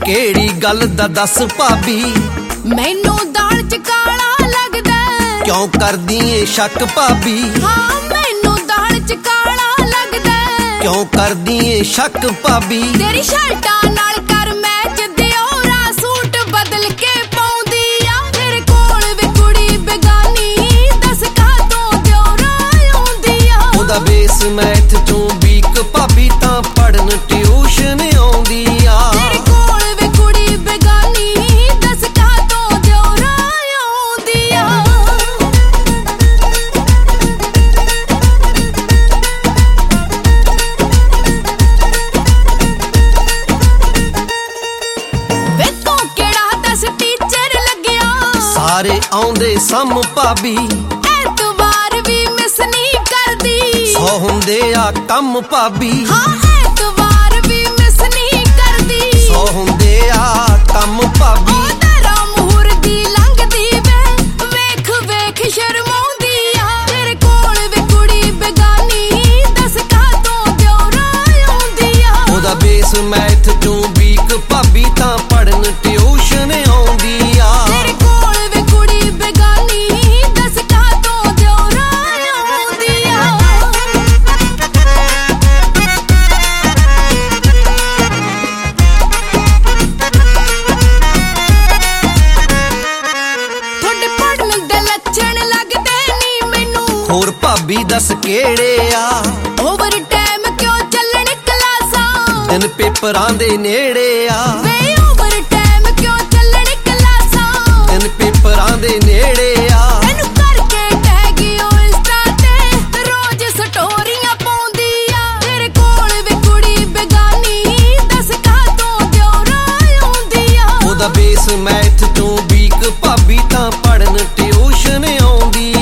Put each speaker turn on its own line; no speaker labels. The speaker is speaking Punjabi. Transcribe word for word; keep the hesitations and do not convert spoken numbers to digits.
ਕਿਹੜੀ ਗੱਲ ਦਾ ਦੱਸ ਭਾਬੀ,
ਮੈਨੂੰ ਦਾਲ ਚ ਕਾਲਾ ਲੱਗਦਾ।
ਕਿਉਂ ਕਰਦੀ ਏ ਸ਼ੱਕ ਭਾਬੀ,
ਹਾਂ ਮੈਨੂੰ ਦਾਲ ਚ ਕਾਲਾ ਲੱਗਦਾ।
ਕਿਉਂ ਕਰਦੀ ਏ ਸ਼ੱਕ ਭਾਬੀ,
ਤੇਰੀ ਸ਼ਰਟਾਂ ਨਾਲ ਕਰ ਮੈਚ ਦਿਓਰਾ ਸੂਟ ਬਦਲ ਕੇ ਪਾਉਂਦੀ ਆ। ਤੇਰੇ ਕੋਲ ਵੀ ਕੁੜੀ ਬੇਗਾਨੀ ਦੱਸ ਕਾਹਤੋਂ ਦਿਓਰਾ ਆਉਂਦੀ ਆ।
ਉਹਦਾ ਬੇਸ ਮੈਥ ਚੋਂ ਵੀਕ ਭਾਬੀ ਤਾਂ ਪੜਨ ਟਿਊਸ਼ਨ ਆਉਂਦੀ ਆ।
ਤੇਰੇ ਕੋਲ ਵੀ ਕੁੜੀ ਬੇਗਾਨੀ ਦੱਸ ਕਾਹਤੋਂ ਦਿਓਰਾ ਆਉਂਦੀ ਆ। ਵੇ ਤੂੰ ਕਿਹੜਾ ਦੱਸ ਟੀਚਰ ਲੱਗਿਆ,
ਸਾਰੇ ਆਉਂਦੇ ਸਮ ਭਾਬੀ,
ਐਤਵਾਰ ਵੀ ਮਿਸ ਨਹੀਂ ਕਰਦੀ।
ਸੌ ਹੁੰਦੇ ਆ ਕੰਮ ਭਾਬੀ,
ਹਾਂ ਐਤਵਾਰ ਵੀ ਮਿਸ ਨਹੀਂ ਕਰਦੀ।
ਸੌ ਹੁੰਦੇ ਆ ਕੰਮ ਭਾਬੀ।
ਉਹ ਤੇਰਾ ਮੂਹਰ ਦੀ ਲੰਘਦੀ ਵੇ ਵੇਖ ਵੇਖ ਸ਼ਰਮਾਉਂਦੀ ਆ। ਤੇਰੇ ਕੋਲ ਵੀ ਕੁੜੀ ਬੇਗਾਨੀ ਦੱਸ ਕਾਹਤੋਂ ਦਿਓਰਾ ਆਉਂਦੀ ਆ।
ਉਹਦਾ ਬੇਸ ਮੈਥ ਚੋਂ ਵੀਕ ਭਾਬੀ ਤਾਂ ਪੜਨ ਟਿਊਸ਼ਨ ਆਉਂਦੀ ਆ।
ਤੇਰੇ ਕੋਲ ਵੀ ਕੁੜੀ ਬੇਗਾਨੀ ਦੱਸ ਕਾਹਤੋਂ ਦਿਓਰਾ ਆਉਂਦੀ ਆ। ਤੁਹਾਡੇ ਪੜਨ ਦੇ ਲੱਛਣ ਲੱਗਦੇ ਨੀ ਮੈਨੂੰ,
ਹੋਰ ਭਾਬੀ ਦੱਸ ਕਿਹੜੇ ਆ,
ਓਵਰ ਟਾਈਮ ਕਿਉਂ ਚੱਲਣ ਕਲਾਸਾਂ।
ਦਿਨ ਪੇਪਰਾਂ ਦੇ ਨੇੜੇ ਆ,
ਵੇ ਓਵਰ ਟਾਈਮ ਕਿਉਂ ਚੱਲਣ ਕਲਾਸਾਂ।
ਦਿਨ ਪੇਪਰਾਂ ਦੇ ਨੇੜੇ ਆ।
ਤੈਨੂੰ ਕਰਕੇ ਟੈਗ ਓ ਇੰਸਟਾ ਤੇ ਰੋਜ਼ ਸਟੋਰੀਆਂ ਪਾਉਂਦੀ ਆ। ਤੇਰੇ ਕੋਲ ਵੀ ਕੁੜੀ ਬੇਗਾਨੀ ਦੱਸ ਕਾਹਤੋਂ ਦਿਓਰਾ ਆਉਂਦੀ ਆ।
ਉਹਦਾ ਬੇਸ ਮੈਥ ਚੋਂ ਵੀਕ ਭਾਬੀ ਤਾਂ ਪੜਨ ਟਿਊਸ਼ਨ ਆਉਂਦੀ